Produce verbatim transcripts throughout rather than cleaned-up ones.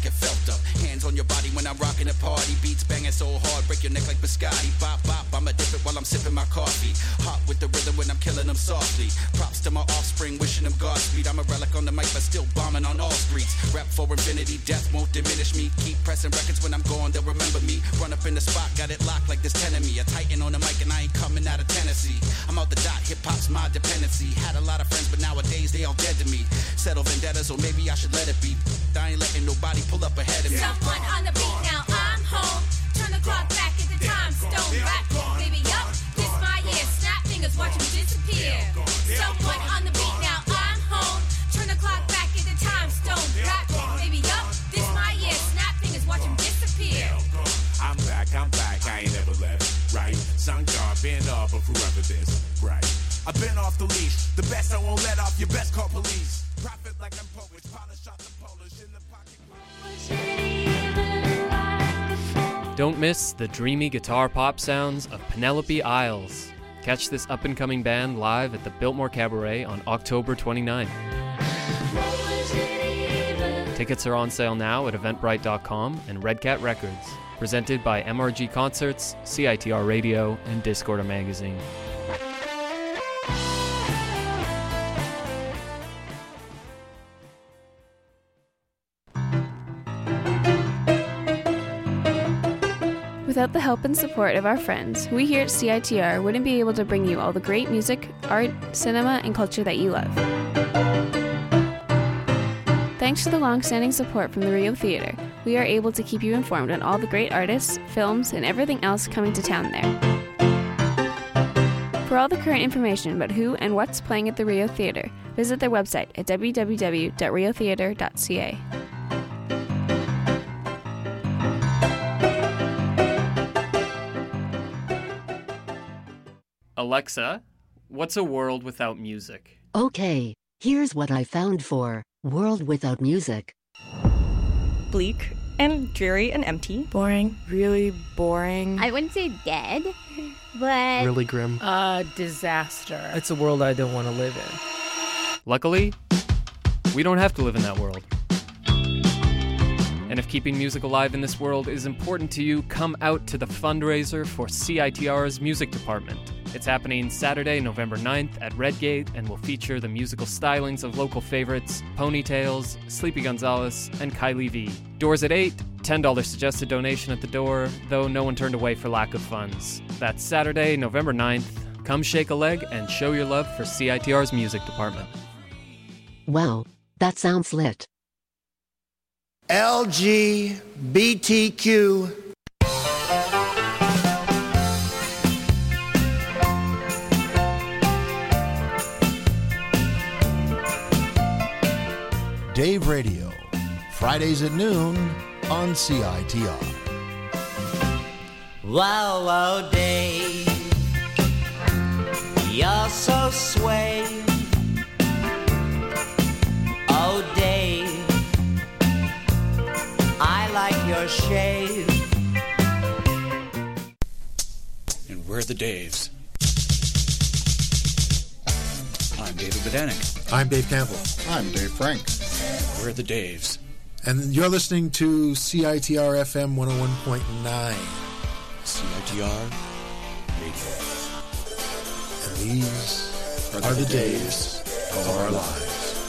get felt up. Hands on your body when I'm rocking a party. Beats banging so hard, break your neck like biscotti. Bop, bop, I'ma dip it while I'm sipping my coffee. Hot with the rhythm when I'm killing them softly. Props to my offspring, wishing them Godspeed. I'm a relic on the mic, but still bombing on all streets. Rap for infinity, death won't diminish me. Keep pressing records when I'm gone, they'll remember me. Run up in the spot, got it locked like this ten of me. A titan on the mic and I ain't coming out of Tennessee. I'm out the dot, hip-hop's my dependency. Had a lot of friends, but nowadays they all dead to me. Settle vendettas, or maybe I should let it be. I ain't letting nobody pull up ahead of me. Someone on the beat now, I'm home. Turn the clock back at the time stone. Rap, baby, up, this my year. Snap fingers, watch them disappear. Someone on the beat now, I'm home. Turn the clock back at the time stone. Rap, baby, up, this my year. Snap fingers, watch them disappear. I'm back, I'm back, I ain't never left, right? Sun God, been up, but forever this, right? I've been off the leash, the best I won't let off, your best call police. Profit like I'm Polish, polish off the Polish in the pocket. Don't miss the dreamy guitar pop sounds of Penelope Isles. Catch this up-and-coming band live at the Biltmore Cabaret on October twenty-ninth. Tickets are on sale now at eventbrite dot com and Red Cat Records. Presented by M R G Concerts, C I T R Radio, and Discorder Magazine. Without the help and support of our friends, we here at C I T R wouldn't be able to bring you all the great music, art, cinema, and culture that you love. Thanks to the long-standing support from the Rio Theatre, we are able to keep you informed on all the great artists, films, and everything else coming to town there. For all the current information about who and what's playing at the Rio Theatre, visit their website at w w w dot rio theatre dot c a. Alexa, what's a world without music? Okay, here's what I found for World Without Music. Bleak and dreary and empty. Boring. Really boring. I wouldn't say dead, but... really grim. Uh, disaster. It's a world I don't want to live in. Luckily, we don't have to live in that world. And if keeping music alive in this world is important to you, come out to the fundraiser for C I T R's music department. It's happening Saturday, November ninth at Redgate and will feature the musical stylings of local favorites Ponytails, Sleepy Gonzales, and Kylie V. Doors at eight, ten dollars suggested donation at the door, though no one turned away for lack of funds. That's Saturday, November ninth. Come shake a leg and show your love for C I T R's music department. Wow, that sounds lit. L G B T Q. Dave Radio, Fridays at noon on C I T R. Wow, wow, Dave, you're so sway. Oh, Dave, I like your shave. And we're the Daves. I'm David Bedanik. I'm Dave Campbell. I'm Dave Frank. We're the Daves. And you're listening to C I T R F M one oh one point nine. C I T R Radio. And these are, are the, the days, days of our lives.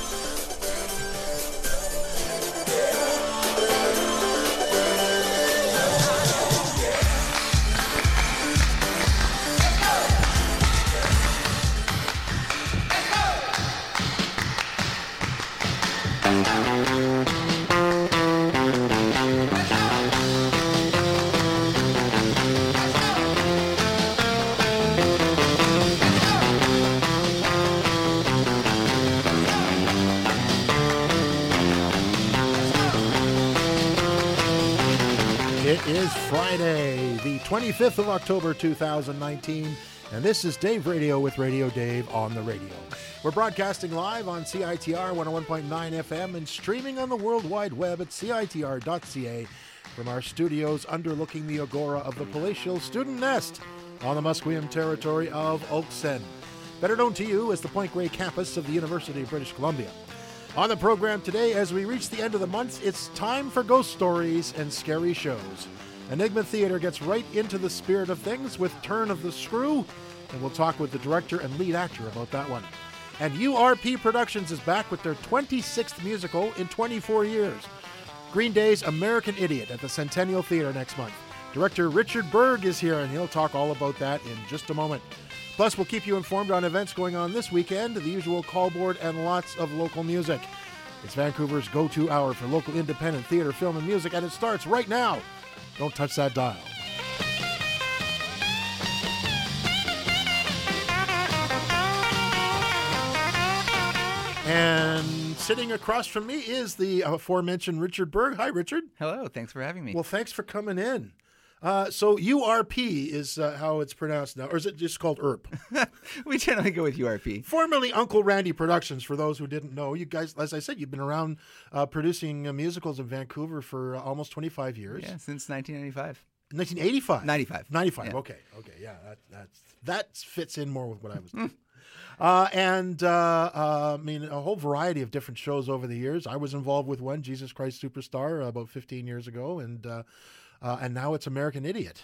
It is Friday, the twenty-fifth of October, two thousand nineteen, and this is Dave Radio with Radio Dave on the radio. We're broadcasting live on C I T R one oh one point nine F M and streaming on the World Wide Web at C I T R dot C A from our studios underlooking the agora of the palatial Student Nest on the Musqueam territory of Oaksend, better known to you as the Point Grey campus of the University of British Columbia. On the program today, as we reach the end of the month, it's time for ghost stories and scary shows. Enigma Theater gets right into the spirit of things with Turn of the Screw, and we'll talk with the director and lead actor about that one. And U R P Productions is back with their twenty-sixth musical in twenty-four years. Green Day's American Idiot at the Centennial Theater next month. Director Richard Berg is here, and he'll talk all about that in just a moment. Plus, we'll keep you informed on events going on this weekend, the usual call board, and lots of local music. It's Vancouver's go-to hour for local independent theater, film, and music, and it starts right now. Don't touch that dial. And sitting across from me is the aforementioned Richard Berg. Hi, Richard. Hello. Thanks for having me. Well, thanks for coming in. Uh, so U R P is uh, how it's pronounced now, or is it just called U R P? We generally go with U R P. Formerly Uncle Randy Productions, for those who didn't know. You guys, as I said, you've been around uh, producing uh, musicals in Vancouver for uh, almost twenty-five years. Yeah, since nineteen ninety-five. nineteen eighty-five? ninety-five. ninety-five, yeah. okay. Okay, yeah, that, that's, that fits in more with what I was doing. Uh, and, uh, uh, I mean, a whole variety of different shows over the years. I was involved with one, Jesus Christ Superstar, uh, about fifteen years ago, and uh, uh, and now it's American Idiot.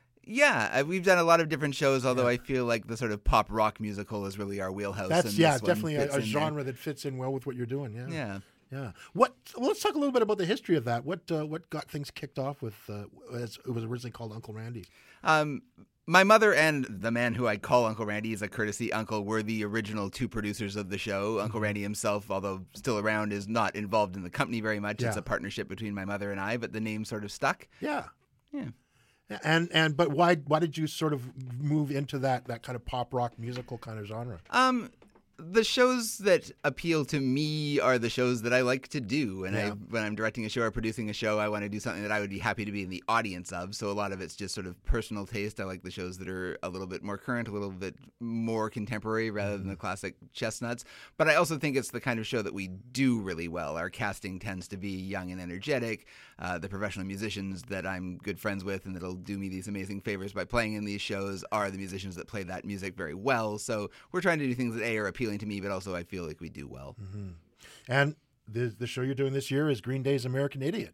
Yeah, we've done a lot of different shows, although yeah. I feel like the sort of pop rock musical is really our wheelhouse. That's, and yeah, this definitely a, a genre there. that fits in well with what you're doing, yeah. Yeah. Yeah. What? Well, let's talk a little bit about the history of that. What uh, what got things kicked off with, uh, as it was originally called Uncle Randy? Um, my mother and the man who I call Uncle Randy is a courtesy uncle were the original two producers of the show. Mm-hmm. Uncle Randy himself, although still around, is not involved in the company very much. Yeah. It's a partnership between my mother and I, but the name sort of stuck. Yeah. Yeah. And and but why why did you sort of move into that that kind of pop rock musical kind of genre? Um, the shows that appeal to me are the shows that I like to do. And yeah. I, when I'm directing a show or producing a show, I want to do something that I would be happy to be in the audience of. So a lot of it's just sort of personal taste. I like the shows that are a little bit more current, a little bit more contemporary rather than the classic chestnuts. But I also think it's the kind of show that we do really well. Our casting tends to be young and energetic. Uh, the professional musicians that I'm good friends with and that'll do me these amazing favors by playing in these shows are the musicians that play that music very well. So we're trying to do things that A, are appealing to me, but also I feel like we do well. Mm-hmm. And the the show you're doing this year is Green Day's American Idiot.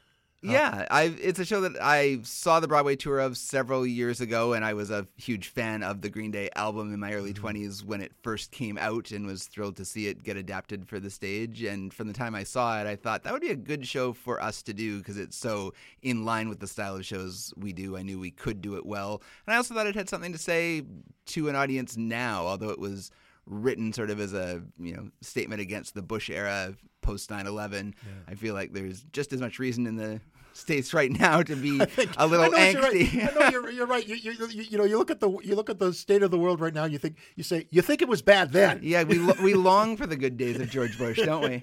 Yeah, I it's a show that I saw the Broadway tour of several years ago, and I was a huge fan of the Green Day album in my early twenties when it first came out, and was thrilled to see it get adapted for the stage. And from the time I saw it, I thought that would be a good show for us to do because it's so in line with the style of shows we do. I knew we could do it well. And I also thought it had something to say to an audience now, although it was written sort of as a, you know, statement against the Bush era post nine eleven. Yeah. I feel like there's just as much reason in the States right now to be think, a little I know angsty. You're right. I know you're, you're right. You, you, you, you know, you look at the you look at the state of the world right now. You think you say you think it was bad then. Yeah, we we long for the good days of George Bush, don't we?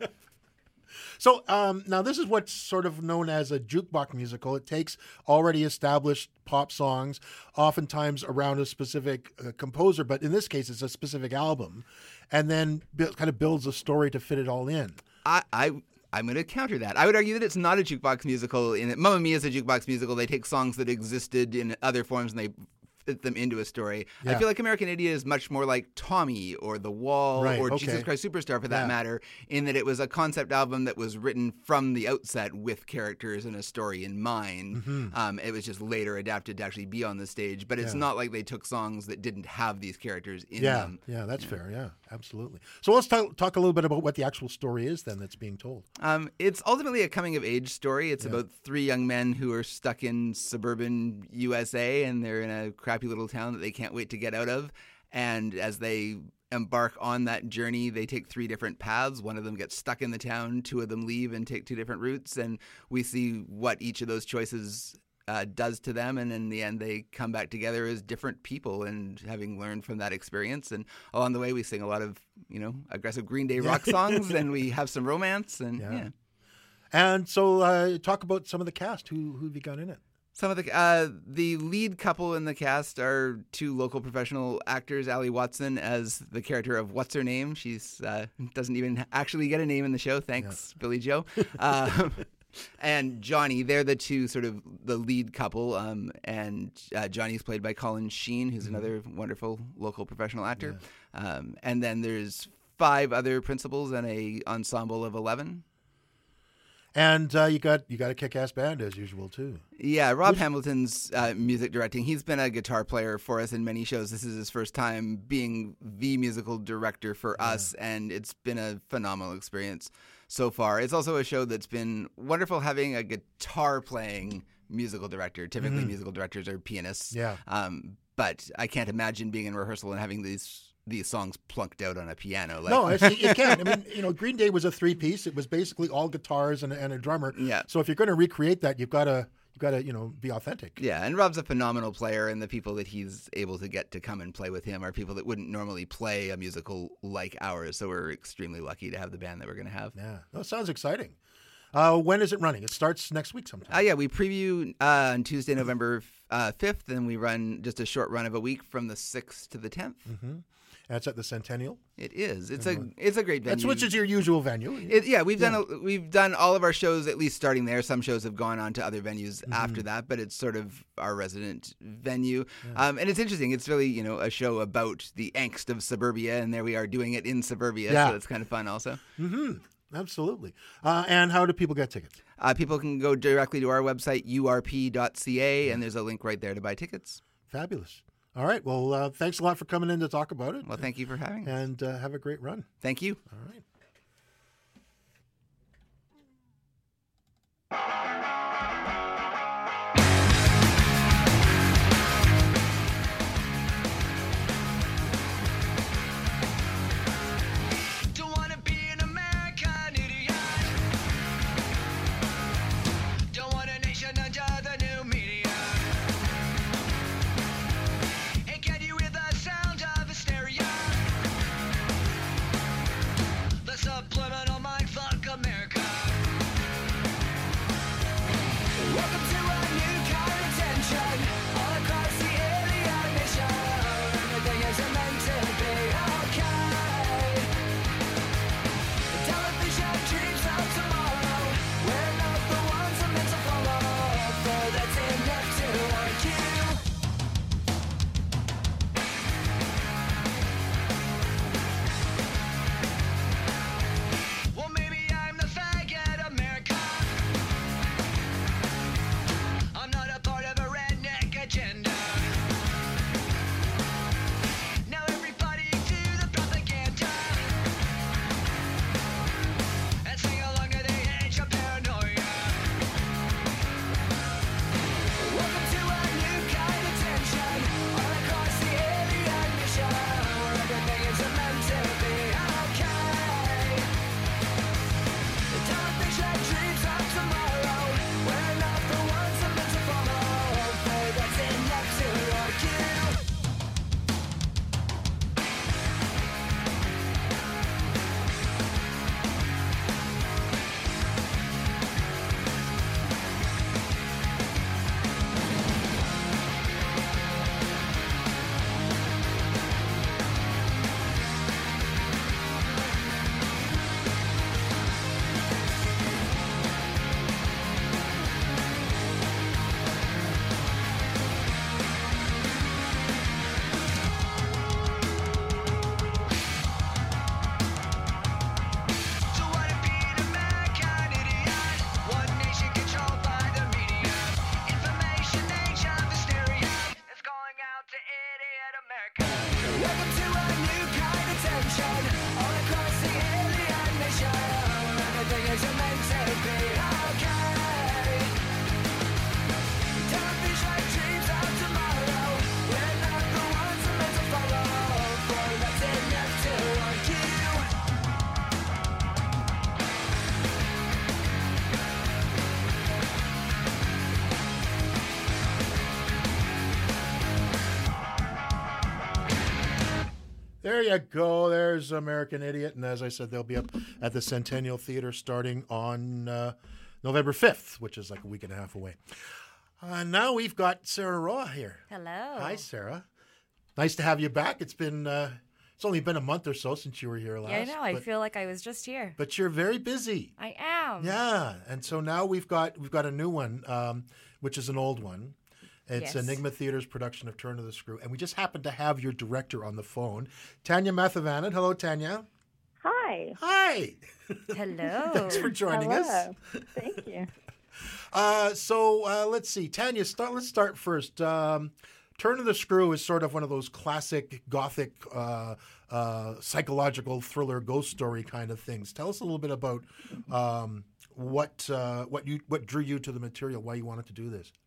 So um, now this is what's sort of known as a jukebox musical. It takes already established pop songs, oftentimes around a specific uh, composer, but in this case, it's a specific album, and then bu- kind of builds a story to fit it all in. I. I I'm going to counter that. I would argue that it's not a jukebox musical. In it, Mamma Mia is a jukebox musical. They take songs that existed in other forms and they fit them into a story. Yeah. I feel like American Idiot is much more like Tommy or The Wall right, or okay. Jesus Christ Superstar for that yeah. matter, in that it was a concept album that was written from the outset with characters and a story in mind. Mm-hmm. Um, it was just later adapted to actually be on the stage, but it's yeah. not like they took songs that didn't have these characters in yeah. them. Yeah, that's yeah. fair. Yeah, absolutely. So let's talk, talk a little bit about what the actual story is then that's being told. Um, it's ultimately a coming-of-age story. It's yeah. about three young men who are stuck in suburban U S A, and they're in a crappy little town that they can't wait to get out of. And as they embark on that journey, they take three different paths. One of them gets stuck in the town. Two of them leave and take two different routes. And we see what each of those choices uh, does to them. And in the end, they come back together as different people and having learned from that experience. And along the way, we sing a lot of, you know, aggressive Green Day rock songs, and we have some romance. And yeah. yeah. And so uh, talk about some of the cast. Who, who have you got in it? Some of the uh, the lead couple in the cast are two local professional actors. Ali Watson as the character of What's Her Name. She's uh, doesn't even actually get a name in the show. Thanks, yeah. Billy Joe. Uh, and Johnny. They're the two sort of the lead couple. Um, and uh, Johnny's played by Colin Sheen, who's mm-hmm. another wonderful local professional actor. Yeah. Um, and then there's five other principals and a ensemble of eleven. And uh, you got you got a kick-ass band as usual too. Yeah, Rob Hamilton's uh, music directing. He's been a guitar player for us in many shows. This is his first time being the musical director for yeah. us, and it's been a phenomenal experience so far. It's also a show that's been wonderful having a guitar-playing musical director. Typically, mm-hmm. musical directors are pianists. Yeah. Um, but I can't imagine being in rehearsal and having these these songs plunked out on a piano. Like. No, it's, you can't. I mean, you know, Green Day was a three-piece. It was basically all guitars and, and a drummer. Yeah. So if you're going to recreate that, you've got to you've got to you know be authentic. Yeah, and Rob's a phenomenal player, and the people that he's able to get to come and play with him are people that wouldn't normally play a musical like ours. So we're extremely lucky to have the band that we're going to have. Yeah, that sounds exciting. Uh, when is it running? It starts next week sometime. Uh, yeah, we preview uh, on Tuesday, November uh, fifth, and we run just a short run of a week from the sixth to the tenth. Mm-hmm. That's at the Centennial. It is. It's a it's a great venue. That's which is your usual venue. It, yeah, we've yeah. done a, we've done all of our shows at least starting there. Some shows have gone on to other venues mm-hmm. after that, but it's sort of our resident venue. Yeah. Um, and it's interesting. It's really you know a show about the angst of suburbia, and there we are doing it in suburbia. Yeah. So it's kind of fun also. Mm-hmm. Absolutely. Uh, and how do people get tickets? Uh, people can go directly to our website, U R P dot C A, and there's a link right there to buy tickets. Fabulous. All right. Well, uh, thanks a lot for coming in to talk about it. Well, thank you for having us. And uh, have a great run. Thank you. All right. There you go. There's American Idiot. And as I said, they'll be up at the Centennial Theater starting on uh, November fifth, which is like a week and a half away. Uh, now we've got Sarah Roa here. Hello. Hi, Sarah. Nice to have you back. It's been uh, it's only been a month or so since you were here last. Yeah, I know. But, I feel like I was just here. But you're very busy. I am. Yeah. And so now we've got we've got a new one, um, which is an old one. It's yes. Enigma Theater's production of Turn of the Screw. And we just happen to have your director on the phone, Tanya Mathivanan. Hello, Tanya. Hi. Hi. Hello. Thanks for joining Hello. us. Thank you. Uh, so uh, let's see, Tanya. Start. Let's start first. Um, Turn of the Screw is sort of one of those classic Gothic uh, uh, psychological thriller ghost story kind of things. Tell us a little bit about um, what uh, what you what drew you to the material, why you wanted to do this.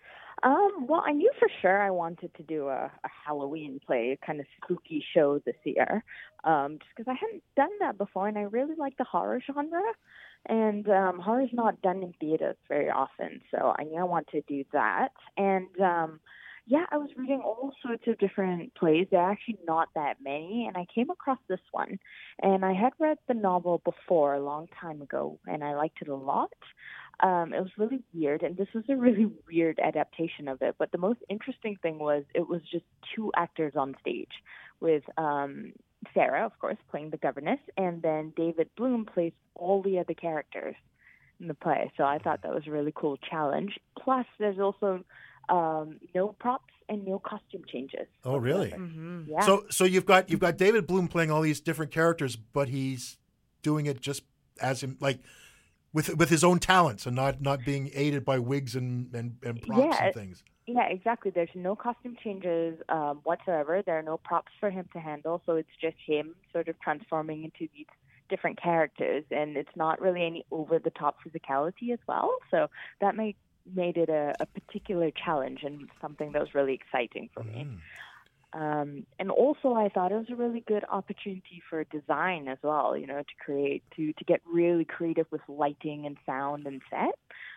Um, well, I knew for sure I wanted to do a, a Halloween play, a kind of spooky show this year, um, just because I hadn't done that before, and I really like the horror genre. And um, horror is not done in theaters very often, so I knew I wanted to do that. And um, yeah, I was reading all sorts of different plays. There are actually not that many, and I came across this one. And I had read the novel before a long time ago, and I liked it a lot. Um, it was really weird, and this was a really weird adaptation of it. But the most interesting thing was it was just two actors on stage with um, Sarah, of course, playing the governess, and then David Bloom plays all the other characters in the play. So I thought that was a really cool challenge. Plus, there's also um, no props and no costume changes. Oh, really? Mm-hmm. Yeah. So, so you've got you've got David Bloom playing all these different characters, but he's doing it just as him, like with with his own talents, and not, not being aided by wigs and, and, and props yeah, and things. Yeah, exactly. There's no costume changes um, whatsoever. There are no props for him to handle, so it's just him sort of transforming into these different characters, and it's not really any over-the-top physicality as well. So that made made it a, a particular challenge and something that was really exciting for me. Mm. Um, and also, I thought it was a really good opportunity for design as well. You know, to create to to get really creative with lighting and sound and set.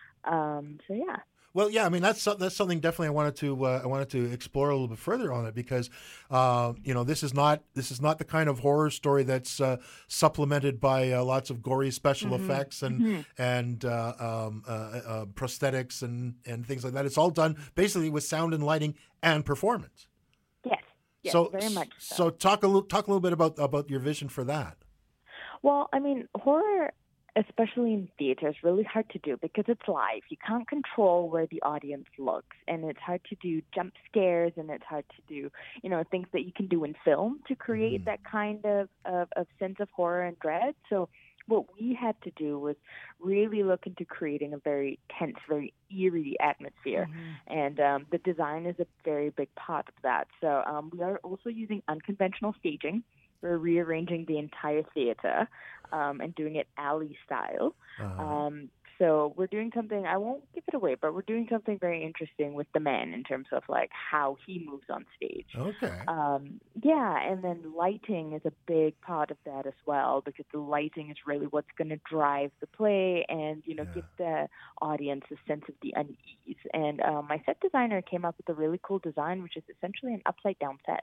Um, so yeah. Well, yeah, I mean that's that's something definitely I wanted to uh, I wanted to explore a little bit further on it, because uh, you know this is not this is not the kind of horror story that's uh, supplemented by uh, lots of gory special Mm-hmm. effects and Mm-hmm. and uh, um, uh, uh, prosthetics and, and things like that. It's all done basically with sound and lighting and performance. Yes. Yes, so very much so. So talk a little talk a little bit about about your vision for that. Well, I mean, horror, especially in theater, is really hard to do because it's live. You can't control where the audience looks, and it's hard to do jump scares, and it's hard to do, you know, things that you can do in film to create Mm-hmm. that kind of, of, of sense of horror and dread. So what we had to do was really look into creating a very tense, very eerie atmosphere. Mm-hmm. And um, the design is a very big part of that. So um, we are also using unconventional staging. We're rearranging the entire theater um, and doing it alley style. Uh-huh. Um, so we're doing something, I won't give it away, but we're doing something very interesting with the man in terms of like how he moves on stage. Okay. Um, yeah, and then lighting is a big part of that as well, because the lighting is really what's going to drive the play and, you know, Yeah. give the audience a sense of the unease. And um, my set designer came up with a really cool design, which is essentially an upside down set.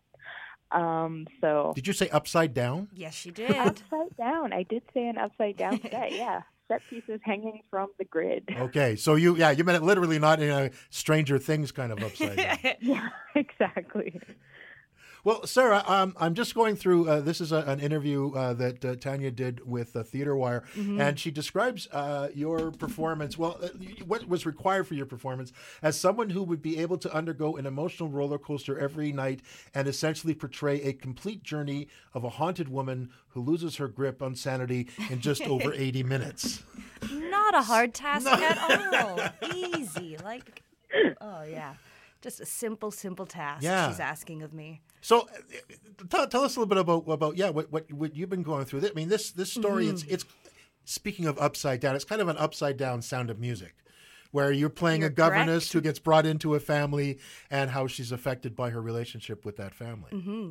Um, so Did you say upside down? Yes, she did. upside down. I did say an upside down set. Yeah, set pieces hanging from the grid. Okay, so you yeah you meant it literally, not in a Stranger Things kind of upside down. Yeah, exactly. Well, Sarah, um, I'm just going through, uh, this is a, an interview uh, that uh, Tanya did with uh, Theater Wire, Mm-hmm. and she describes uh, your performance, well, uh, what was required for your performance, as someone who would be able to undergo an emotional roller coaster every night and essentially portray a complete journey of a haunted woman who loses her grip on sanity in just over eighty minutes. Not a hard task at all. Easy. Like, oh, yeah. Just a simple, simple task Yeah. she's asking of me. So, uh, tell, tell us a little bit about about yeah what what, what you've been going through. I mean, this this story Mm-hmm. it's it's speaking of upside down. It's kind of an upside down Sound of Music, where you're playing You're a governess correct. who gets brought into a family and how she's affected by her relationship with that family. Mm-hmm.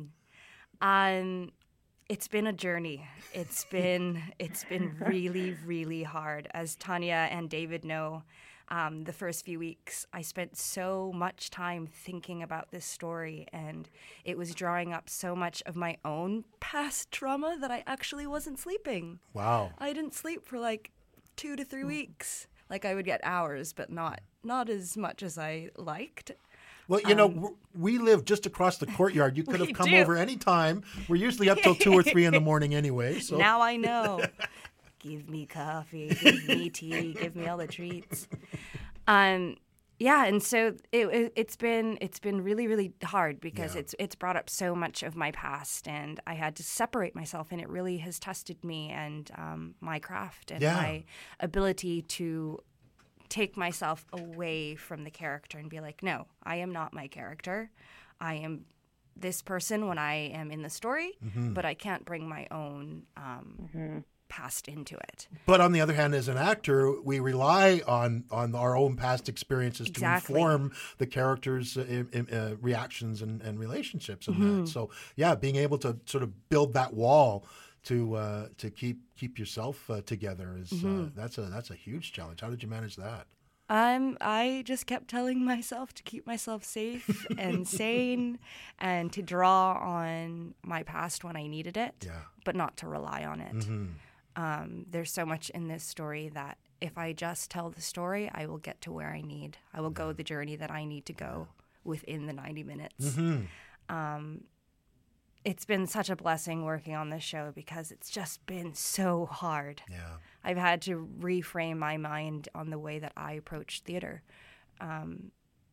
Um, it's been a journey. It's been it's been really, really hard. As Tanya and David know, um, the first few weeks I spent so much time thinking about this story, and it was drawing up so much of my own past trauma that I actually wasn't sleeping. Wow. I didn't sleep for like two to three weeks. Like I would get hours, but not not as much as I liked. Well, you know, w we live just across the courtyard. You could We have come do. over any time. We're usually up till two or three in the morning anyway. So Now I know. Give me coffee, give me tea, give me all the treats. Um, Yeah, and so it, it, it's been it's been really really hard because Yeah. it's it's brought up so much of my past, and I had to separate myself, and it really has tested me and um, my craft and Yeah. my ability to take myself away from the character and be like, no, I am not my character. I am this person when I am in the story, Mhm. but I can't bring my own um, past into it. But on the other hand, as an actor, we rely on on our own past experiences Exactly. to inform the characters' uh, im- im- uh, reactions and, and relationships and Mhm. that. So, yeah, being able to sort of build that wall to uh, to keep keep yourself uh, together is uh, Mhm. that's a that's a huge challenge. How did you manage that? Um, I just kept telling myself to keep myself safe and sane and to draw on my past when I needed it, Yeah. but not to rely on it. Mhm. Um, there's so much in this story that if I just tell the story, I will get to where I need. I will go the journey that I need to go within the ninety minutes. Mhm. Um, it's been such a blessing working on this show because it's just been so hard. Yeah. I've had to reframe my mind on the way that I approach theater. Um,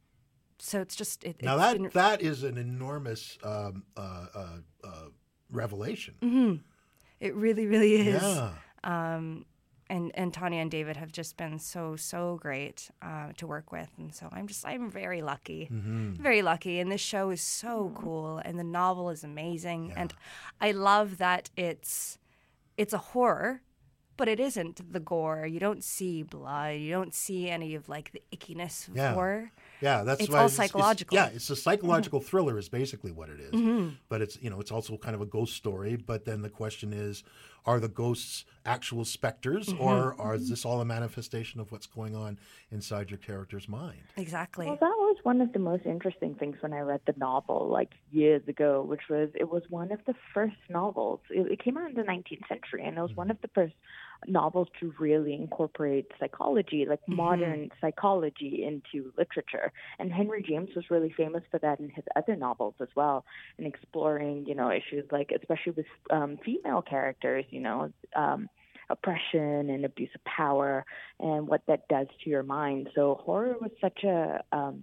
so it's just it, Now it's that been, that is an enormous um, uh, uh, uh, revelation. Mhm. It really, really is. Yeah. Um, and and Tanya and David have just been so so great uh, to work with, and so I'm just I'm very lucky, Mhm. very lucky. And this show is so cool, and the novel is amazing, and I love that it's it's a horror, but it isn't the gore. You don't see blood. You don't see any of like the ickiness of Yeah. horror. Yeah, that's it's why all it's, psychological. It's, yeah, it's a psychological thriller is basically what it is. Mhm. But it's you know it's also kind of a ghost story. But then the question is, are the ghosts actual specters, Mhm. or are, is this all a manifestation of what's going on inside your character's mind? Exactly. Well, that was one of the most interesting things when I read the novel, like years ago, which was it was one of the first novels. It, it came out in the nineteenth century, and it was one of the first novels to really incorporate psychology, like Mhm. modern psychology, into literature. And Henry James was really famous for that in his other novels as well, and exploring, you know, issues like, especially with um, female characters, you know, um, oppression and abuse of power and what that does to your mind. So horror was such a um,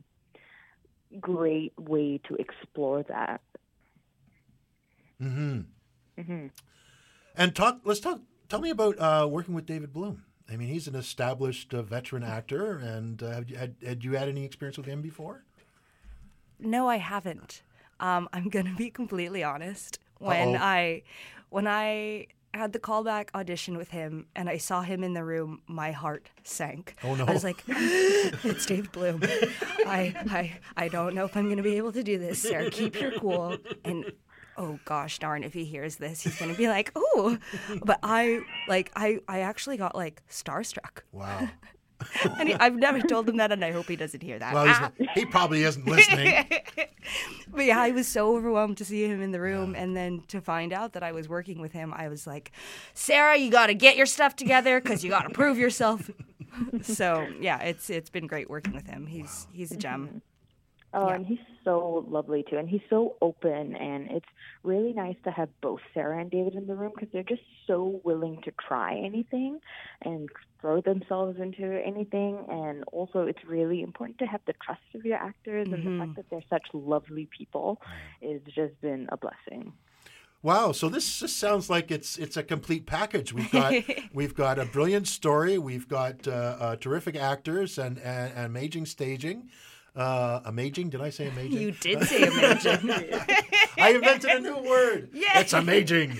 great way to explore that. Mm-hmm. Mm-hmm. And talk. Let's talk. Tell me about uh, working with David Bloom. I mean, he's an established uh, veteran actor, and uh, have you had, had you had any experience with him before? No, I haven't. Um, I'm gonna be completely honest. When Uh-oh. I when I had the callback audition with him and I saw him in the room, my heart sank. Oh, no. I was like, it's David Bloom. I I I don't know if I'm gonna be able to do this, Sarah. Keep your cool. And oh gosh darn, if he hears this, he's gonna be like, oh. But I like I I actually got like starstruck. Wow. And he, I've never told him that, and I hope he doesn't hear that. Well, he's not, he probably isn't listening. But yeah, I was so overwhelmed to see him in the room, and then to find out that I was working with him, I was like, Sarah, you got to get your stuff together because you got to prove yourself. So yeah, it's it's been great working with him. He's he's a gem. Oh, Yeah. and he's so lovely too, and he's so open, and it's really nice to have both Sarah and David in the room because they're just so willing to try anything and throw themselves into anything, and also it's really important to have the trust of your actors, and the Mhm. fact that they're such lovely people has just been a blessing. Wow, so this just sounds like it's it's a complete package. We've got we've got a brilliant story, we've got uh, uh, terrific actors and, and, and amazing staging. Uh, amazing? Did I say amazing? You did say amazing. I invented a new word. Yeah. It's amazing.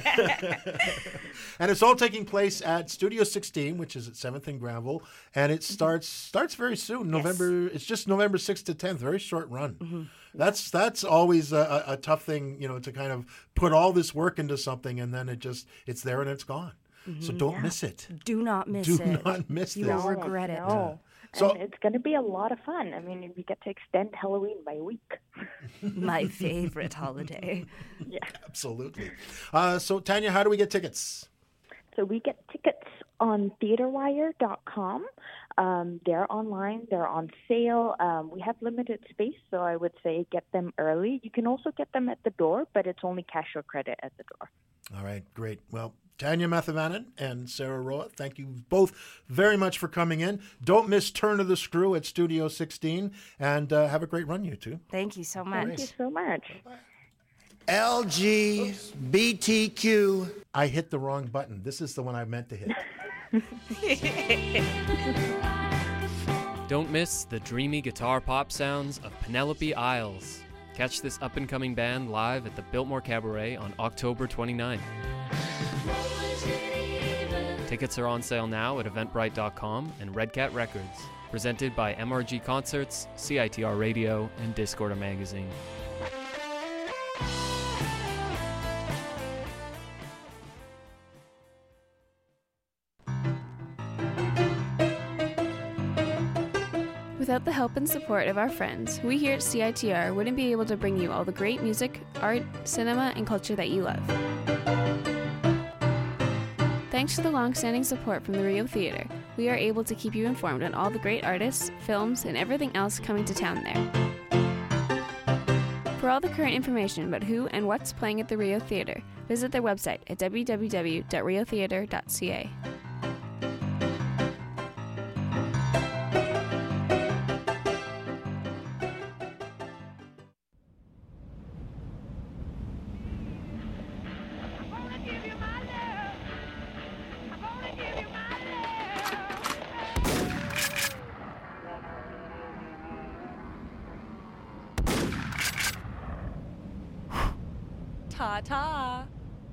And it's all taking place at Studio sixteen, which is at seventh and Granville, and it starts starts very soon. November. It's just November sixth to tenth. Very short run. Mm-hmm. That's that's always a, a tough thing, you know, to kind of put all this work into something and then it just it's there and it's gone. So Mhm. don't Yeah. miss it. Do not miss Do it. not miss You this. will regret it. No. So- and it's going to be a lot of fun. I mean, we get to extend Halloween by a week. My favorite holiday. Yeah. Absolutely. Uh, so Tanya, how do we get tickets? So we get tickets on theater wire dot com. Um, they're online. They're on sale. Um, we have limited space, so I would say get them early. You can also get them at the door, but it's only cash or credit at the door. All right, great. Well, Tanya Mathavanen and Sarah Roa, thank you both very much for coming in. Don't miss Turn of the Screw at Studio sixteen, and uh, have a great run, you two. Thank you so much. Thank you so much. L G B T Q. I hit the wrong button. This is the one I meant to hit. Don't miss the dreamy guitar pop sounds of Penelope Isles. Catch this up-and-coming band live at the Biltmore Cabaret on October twenty-ninth. Tickets are on sale now at eventbrite dot com and Red Cat Records. Presented by M R G Concerts, C I T R Radio, and Discorder Magazine. Without the help and support of our friends, we here at C I T R wouldn't be able to bring you all the great music, art, cinema, and culture that you love. Thanks to the long-standing support from the Rio Theatre, we are able to keep you informed on all the great artists, films, and everything else coming to town there. For all the current information about who and what's playing at the Rio Theatre, visit their website at w w w dot rio theatre dot c a. Ta-ta.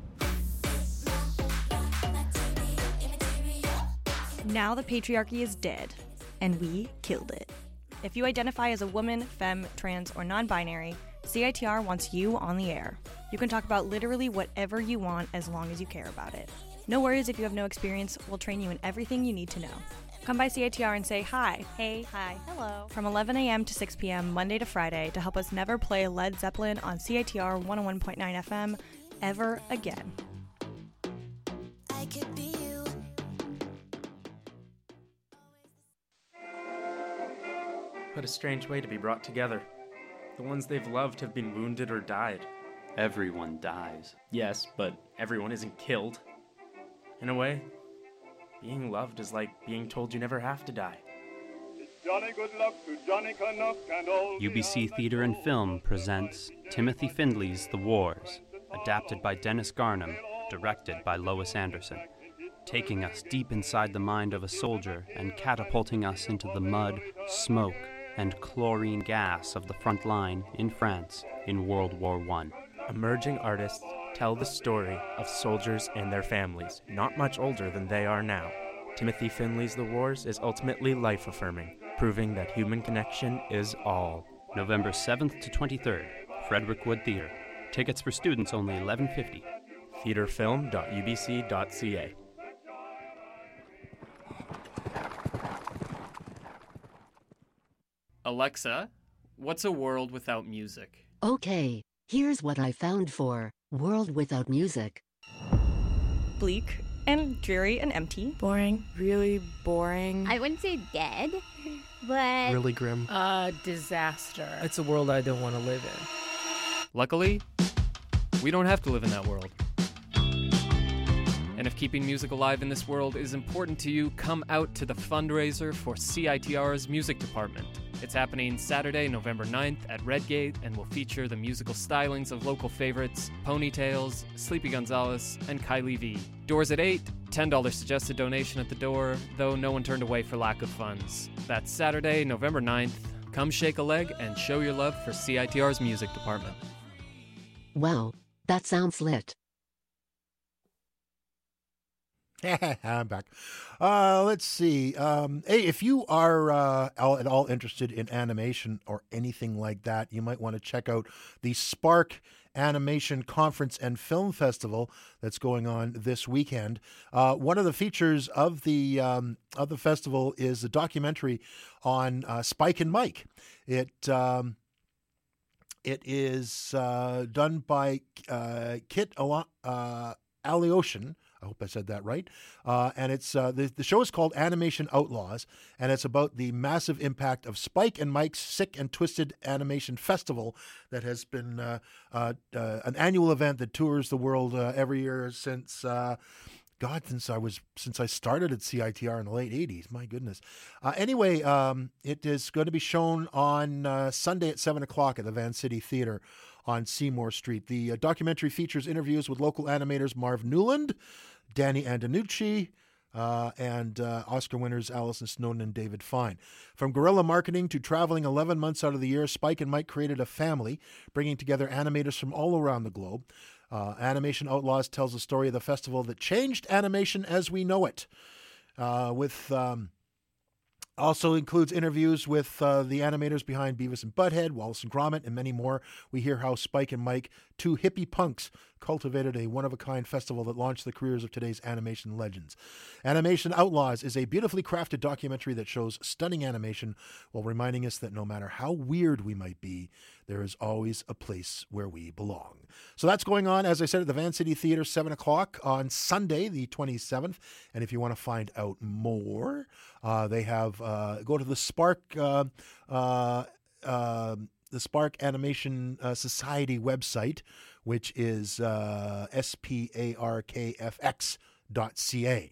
Now the patriarchy is dead, and we killed it. If you identify as a woman, femme, trans, or non-binary, C I T R wants you on the air. You can talk about literally whatever you want as long as you care about it. No worries if you have no experience, we'll train you in everything you need to know. Come by C I T R and say hi, hey, hi, hello, from eleven a.m. to six p.m. Monday to Friday to help us never play Led Zeppelin on C I T R one oh one point nine F M ever again. I could be you. What a strange way to be brought together. The ones they've loved have been wounded or died. Everyone dies. Yes, but everyone isn't killed. In a way, being loved is like being told you never have to die. Johnny good luck to Johnny Canuck and all U B C Theatre and Film presents Timothy Findley's The Wars, adapted by Dennis Garnham, directed by Lois Anderson, taking us deep inside the mind of a soldier and catapulting us into the mud, smoke, and chlorine gas of the front line in France in World War One. Emerging artists tell the story of soldiers and their families, not much older than they are now. Timothy Findley's The Wars is ultimately life-affirming, proving that human connection is all. November seventh to twenty-third, Frederick Wood Theatre. Tickets for students only eleven fifty. theatre film dot u b c dot c a. Alexa, what's a world without music? Okay, here's what I found for World Without Music. Bleak and dreary and empty. Boring. Really boring. I wouldn't say dead, but... Really grim. Uh, disaster. It's a world I don't want to live in. Luckily, we don't have to live in that world. And if keeping music alive in this world is important to you, come out to the fundraiser for C I T R's music department. It's happening Saturday, November ninth at Redgate and will feature the musical stylings of local favorites Ponytails, Sleepy Gonzales, and Kylie V. Doors at eight, ten dollars suggested donation at the door, though no one turned away for lack of funds. That's Saturday, November ninth. Come shake a leg and show your love for C I T R's music department. Wow, that sounds lit. I'm back. Uh, let's see. Um, hey, if you are uh, at all interested in animation or anything like that, you might want to check out the Spark Animation Conference and Film Festival that's going on this weekend. Uh, one of the features of the um, of the festival is a documentary on uh, Spike and Mike. It um, it is uh, done by uh, Kit Ala- uh, Alyoshin I hope I said that right. Uh, and it's uh, the, the show is called Animation Outlaws, and it's about the massive impact of Spike and Mike's Sick and Twisted Animation Festival that has been uh, uh, uh, an annual event that tours the world uh, every year since, uh, God, since I was since I started at C I T R in the late eighties. My goodness. Uh, anyway, um, it is going to be shown on uh, Sunday at seven o'clock at the Van City Theater on Seymour Street. The uh, documentary features interviews with local animators Marv Newland, Danny Antonucci, uh, and uh, Oscar winners Allison Snowden and David Fine. From guerrilla marketing to traveling eleven months out of the year, Spike and Mike created a family, bringing together animators from all around the globe. Uh, Animation Outlaws tells the story of the festival that changed animation as we know it, uh, with... Um, Also includes interviews with uh, the animators behind Beavis and Butthead, Wallace and Gromit, and many more. We hear how Spike and Mike, two hippie punks, cultivated a one-of-a-kind festival that launched the careers of today's animation legends. Animation Outlaws is a beautifully crafted documentary that shows stunning animation while reminding us that no matter how weird we might be, there is always a place where we belong. So that's going on, as I said, at the Van City Theater, seven o'clock on Sunday, the twenty-seventh. And if you want to find out more, uh, they have, uh, go to the Spark, uh, uh, uh, the Spark Animation uh, Society website, which is uh, S P A R K F X dot C A.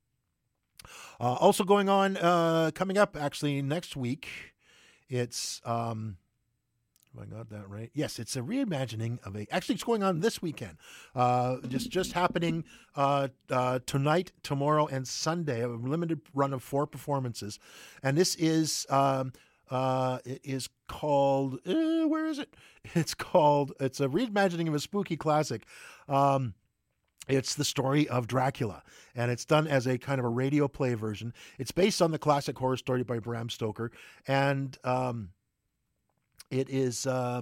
Uh, also going on, uh, coming up actually next week, it's... Um, I got that right? Yes, it's a reimagining of a... Actually, it's going on this weekend. Uh, just just happening uh, uh, tonight, tomorrow, and Sunday. A limited run of four performances. And this is... Um, uh, it is called... Uh, where is it? It's called... It's a reimagining of a spooky classic. Um, it's the story of Dracula, and it's done as a kind of a radio play version. It's based on the classic horror story by Bram Stoker, and... Um, It is uh,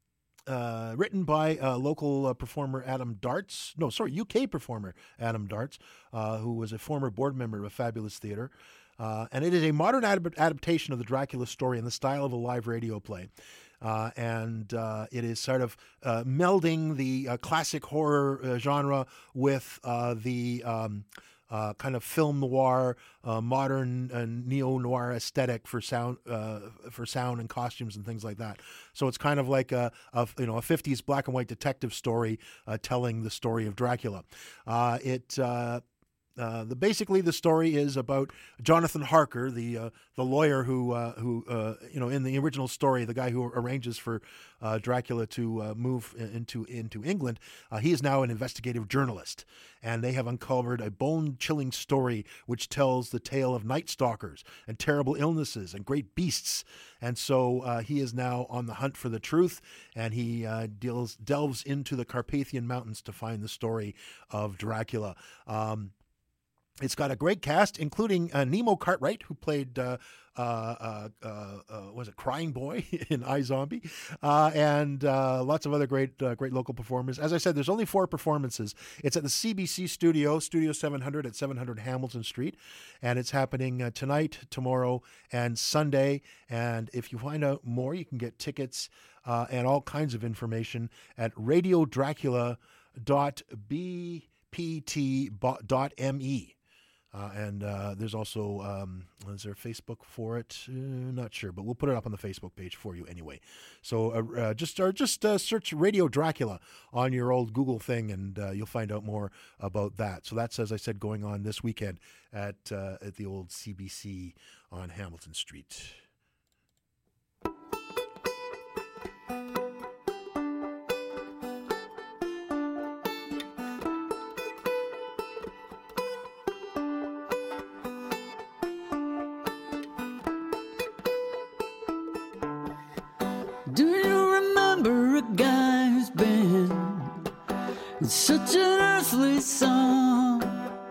uh, written by uh, local uh, performer Adam Darts. No, sorry, U K performer Adam Darts, uh, who was a former board member of Fabulous Theatre. Uh, and it is a modern ad- adaptation of the Dracula story in the style of a live radio play. Uh, and uh, it is sort of uh, melding the uh, classic horror uh, genre with uh, the... Um, Uh, kind of film noir, uh, modern uh, neo noir aesthetic for sound, uh, for sound and costumes and things like that. So it's kind of like a, a you know a fifties black and white detective story uh, telling the story of Dracula. Uh, it. Uh, Uh, the basically the story is about Jonathan Harker, the uh, the lawyer who uh, who uh, you know in the original story, the guy who arranges for uh, Dracula to uh, move into into England. Uh, he is now an investigative journalist, and they have uncovered a bone-chilling story which tells the tale of night stalkers and terrible illnesses and great beasts. And so uh, he is now on the hunt for the truth, and he uh, deals delves into the Carpathian Mountains to find the story of Dracula. Um, It's got a great cast, including uh, Nemo Cartwright, who played, uh, uh, uh, uh, was it Crying Boy in iZombie, uh, and uh, lots of other great, uh, great local performers. As I said, there's only four performances. It's at the C B C studio, Studio seven hundred at seven hundred Hamilton Street, and it's happening uh, tonight, tomorrow, and Sunday. And if you find out more, you can get tickets uh, and all kinds of information at radio dracula dot b p t dot m e. Uh, and uh, there's also, um, is there a Facebook for it? Uh, not sure, but we'll put it up on the Facebook page for you anyway. So uh, uh, just uh, just uh, search Radio Dracula on your old Google thing, and uh, you'll find out more about that. So that's, as I said, going on this weekend at uh, at the old C B C on Hamilton Street. Do you remember a guy who's been in such an earthly song?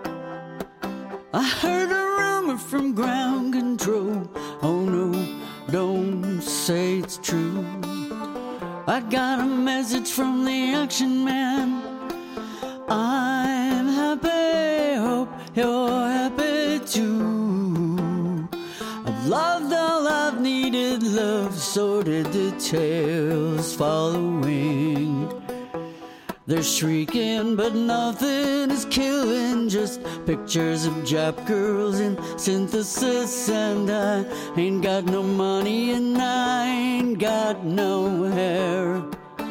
I heard a rumor from ground control. Oh no, don't say it's true. I got a message from the action man. I'm happy, hope you're happy too. I've loved all I've needed, love sorted the tales following. They're shrieking, but nothing is killing. Just pictures of Jap girls in synthesis. And I ain't got no money and I ain't got no hair.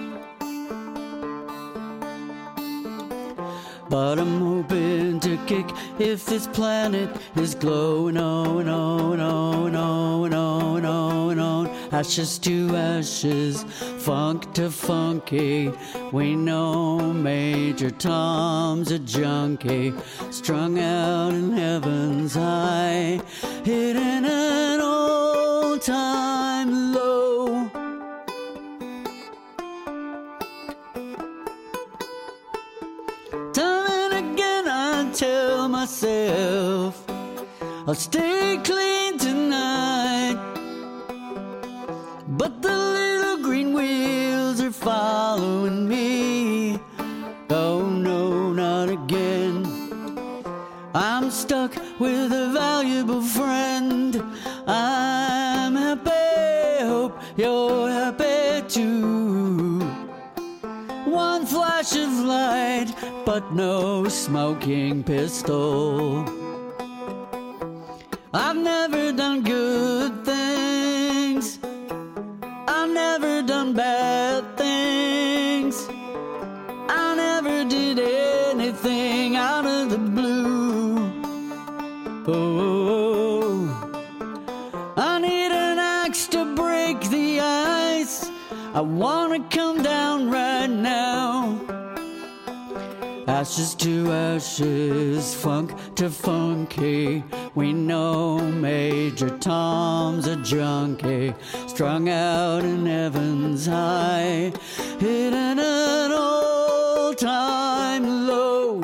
But I'm hoping to kick if this planet is glowing on, on, on, on, on, on, on. Ashes to ashes, funk to funky. We know Major Tom's a junkie, strung out in heaven's high, hitting an all-time low. Time and again I tell myself I'll stay clean tonight, but the little green wheels are following me. Oh no, not again. I'm stuck with a valuable friend. I'm happy, hope you're happy too. One flash of light, but no smoking pistol. I've never done good things, I've never done bad things, I never did anything out of the blue. Oh, I need an axe to break the ice. I wanna come down right now. Ashes to ashes, funk to funky. We know Major Tom's a junkie, strung out in heaven's high, hitting an all-time low.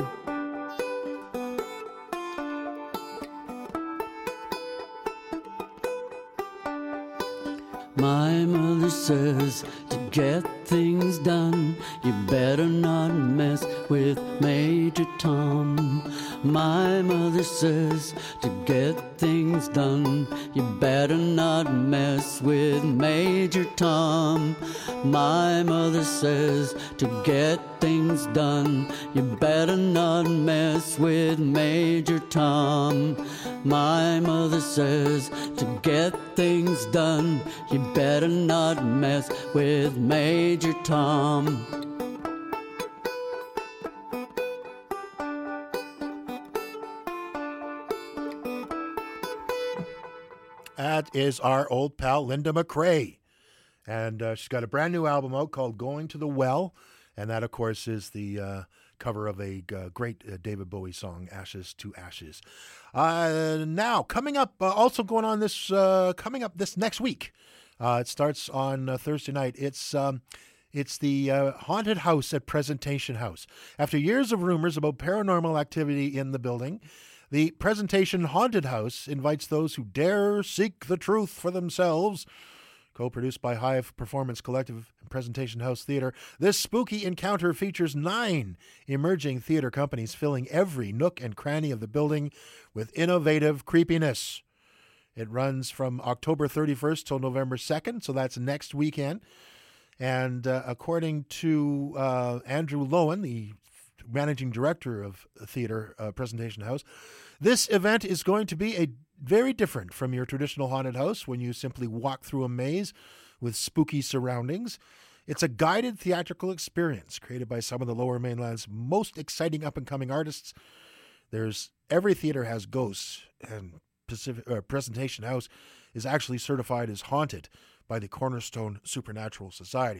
My mother says to get things done, you better not mess with Major Tom. My mother says to get things done, you better not mess with Major Tom. My mother says to get things done, you better not mess with Major Tom. My mother says to get things done, you better not mess with Major Tom. That is our old pal Linda McRae. And uh, she's got a brand new album out called Going to the Well. And that, of course, is the uh, cover of a uh, great uh, David Bowie song, Ashes to Ashes. Uh, now, coming up, uh, also going on this, uh, coming up this next week. Uh, it starts on uh, Thursday night. It's um, it's the uh, Haunted House at Presentation House. After years of rumors about paranormal activity in the building, the Presentation Haunted House invites those who dare seek the truth for themselves. Co-produced by Hive Performance Collective and Presentation House Theatre, this spooky encounter features nine emerging theatre companies filling every nook and cranny of the building with innovative creepiness. It runs from October thirty-first till November second, so that's next weekend. And uh, according to uh, Andrew Lowen, the managing director of Theatre uh, Presentation House, this event is going to be a very different from your traditional haunted house when you simply walk through a maze with spooky surroundings. It's a guided theatrical experience created by some of the Lower Mainland's most exciting up-and-coming artists. There's every theater has ghosts, and Pacific, uh, Presentation House is actually certified as haunted by the Cornerstone Supernatural Society.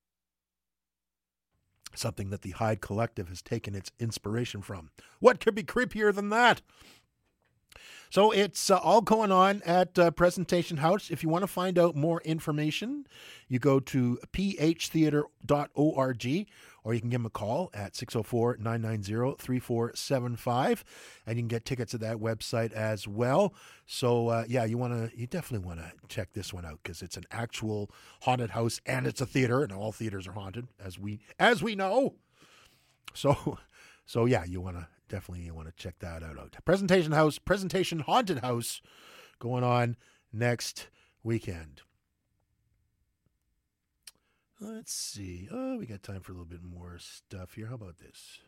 Something that the Hyde Collective has taken its inspiration from. What could be creepier than that? So it's uh, all going on at uh, Presentation House. If you want to find out more information, you go to p h theatre dot org, or you can give them a call at six oh four, nine nine zero, three four seven five, and you can get tickets at that website as well. So uh, yeah, you want to, you definitely want to check this one out because it's an actual haunted house and it's a theater, and all theaters are haunted, as we as we know. So, so yeah, you want to. Definitely you want to check that out. Presentation House, Presentation Haunted House, going on next weekend. Let's see. Oh, we got time for a little bit more stuff here. How about this?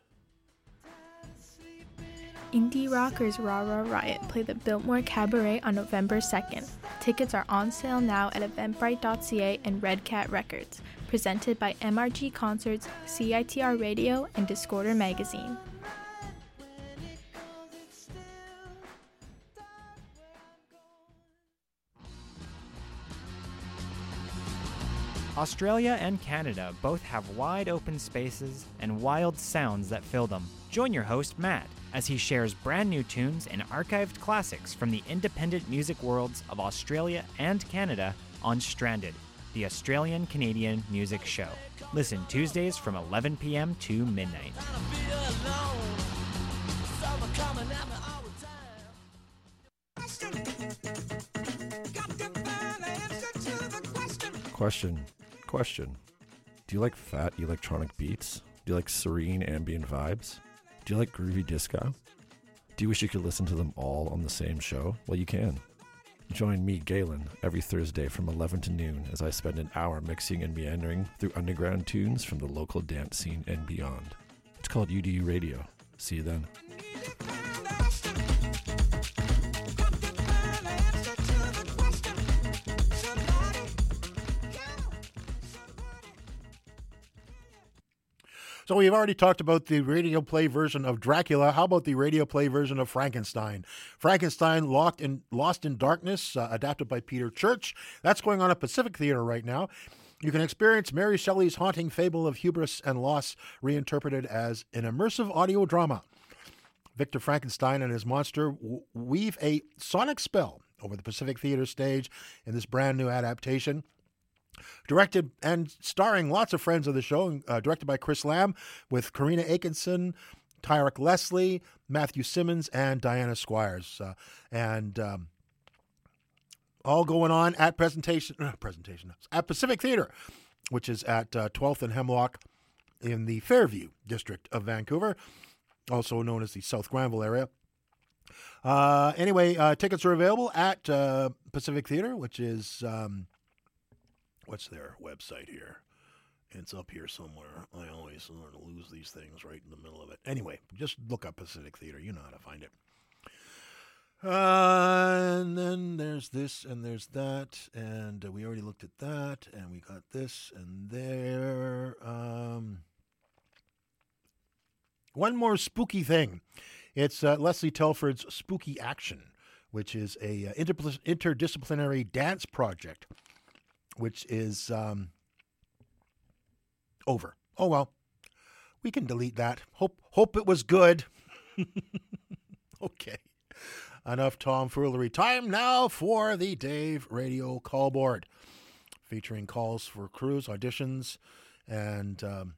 Indie rockers Rah Rah Riot play the Biltmore Cabaret on November second. Tickets are on sale now at eventbrite dot c a and Red Cat Records. Presented by M R G Concerts, C I T R Radio, and Discorder Magazine. Australia and Canada both have wide open spaces and wild sounds that fill them. Join your host, Matt, as he shares brand new tunes and archived classics from the independent music worlds of Australia and Canada on Stranded, the Australian-Canadian music show. Listen Tuesdays from eleven p.m. to midnight. Question. Question. Do you like fat electronic beats? Do you like serene ambient vibes? Do you like groovy disco? Do you wish you could listen to them all on the same show? Well, you can. Join me, Galen, every Thursday from eleven to noon as I spend an hour mixing and meandering through underground tunes from the local dance scene and beyond. It's called U D U Radio. See you then. So we've already talked about the radio play version of Dracula. How about the radio play version of Frankenstein? Frankenstein, Locked in, Lost in Darkness, uh, adapted by Peter Church. That's going on at Pacific Theatre right now. You can experience Mary Shelley's haunting fable of hubris and loss reinterpreted as an immersive audio drama. Victor Frankenstein and his monster w- weave a sonic spell over the Pacific Theatre stage in this brand new adaptation. Directed and starring lots of friends of the show, uh, directed by Chris Lamb, with Karina Atkinson, Tyrek Leslie, Matthew Simmons, and Diana Squires. Uh, and um, all going on at presentation, uh, presentation at Pacific Theatre, which is at uh, twelfth and Hemlock in the Fairview district of Vancouver, also known as the South Granville area. Uh, anyway, uh, tickets are available at uh, Pacific Theatre, which is... Um, What's their website here? It's up here somewhere. I always sort of lose these things right in the middle of it. Anyway, just look up Pacific Theatre. You know how to find it. Uh, and then there's this and there's that. And uh, we already looked at that. And we got this and there. Um, one more spooky thing. It's uh, Leslie Telford's Spooky Action, which is a uh, inter- interdisciplinary dance project, which is um, over. Oh, well, we can delete that. Hope hope it was good. Okay. Enough tomfoolery. Time now for the Dave Radio Call Board, featuring calls for crews, auditions, and um,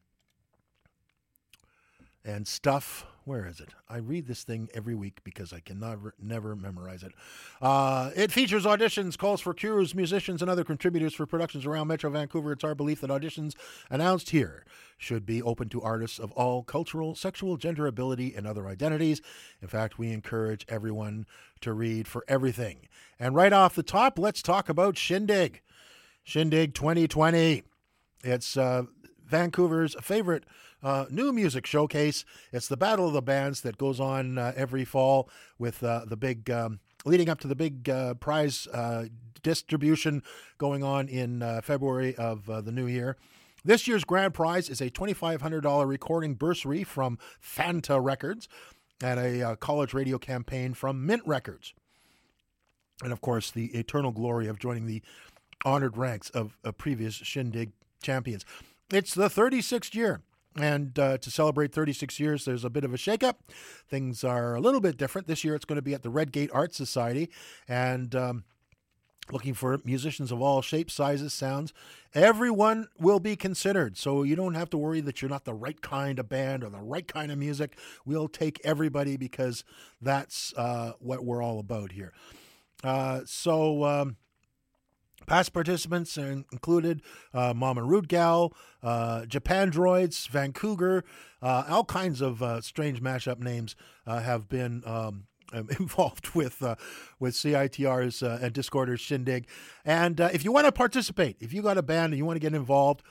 and stuff. Where is it? I read this thing every week because I can never, never memorize it. Uh, it features auditions, calls for crews, musicians, and other contributors for productions around Metro Vancouver. It's our belief that auditions announced here should be open to artists of all cultural, sexual, gender, ability, and other identities. In fact, we encourage everyone to read for everything. And right off the top, let's talk about Shindig. Shindig twenty twenty. It's uh, Vancouver's favorite Uh, new music showcase. It's the Battle of the Bands that goes on uh, every fall with uh, the big, um, leading up to the big uh, prize uh, distribution going on in uh, February of uh, the new year. This year's grand prize is a twenty-five hundred dollars recording bursary from Fanta Records and a uh, college radio campaign from Mint Records. And of course, the eternal glory of joining the honored ranks of, of previous Shindig champions. It's the thirty-sixth year. And uh, to celebrate thirty-six years, there's a bit of a shakeup. Things are a little bit different. This year it's going to be at the Redgate Art Society, and um, looking for musicians of all shapes, sizes, sounds. Everyone will be considered, so you don't have to worry that you're not the right kind of band or the right kind of music. We'll take everybody because that's uh, what we're all about here. Uh, so... Um, Past participants included uh, Mama Rude Gal, uh, Japan Droids, Vancouver, uh, all kinds of uh, strange mashup names uh, have been um, involved with uh, with C I T R's uh, and Discorder's Shindig. And uh, if you want to participate, if you got a band and you want to get involved,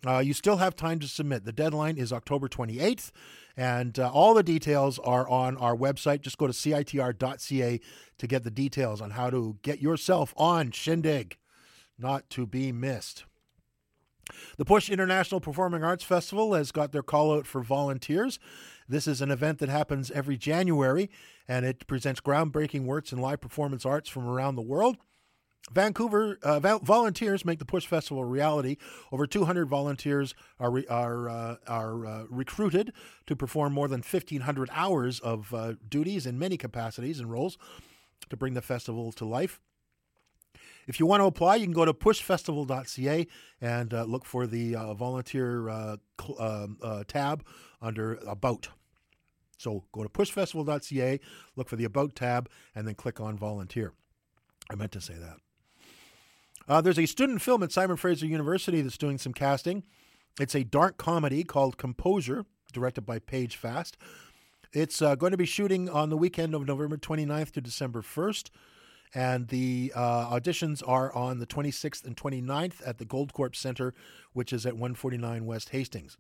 Uh, you still have time to submit. The deadline is October twenty-eighth, and uh, all the details are on our website. Just go to C I T R dot C A to get the details on how to get yourself on Shindig, not to be missed. The Push International Performing Arts Festival has got their call out for volunteers. This is an event that happens every January, and it presents groundbreaking works in live performance arts from around the world. Vancouver uh, val- volunteers make the Push Festival a reality. Over two hundred volunteers are re- are uh, are uh, recruited to perform more than fifteen hundred hours of uh, duties in many capacities and roles to bring the festival to life. If you want to apply, you can go to push festival dot C A and uh, look for the uh, volunteer uh, cl- uh, uh, tab under About. So go to push festival dot C A, look for the About tab, and then click on Volunteer. I meant to say that. Uh, there's a student film at Simon Fraser University that's doing some casting. It's a dark comedy called Composure, directed by Paige Fast. It's uh, going to be shooting on the weekend of November twenty-ninth to December first. And the uh, auditions are on the twenty-sixth and twenty-ninth at the Goldcorp Center, which is at one forty-nine West Hastings.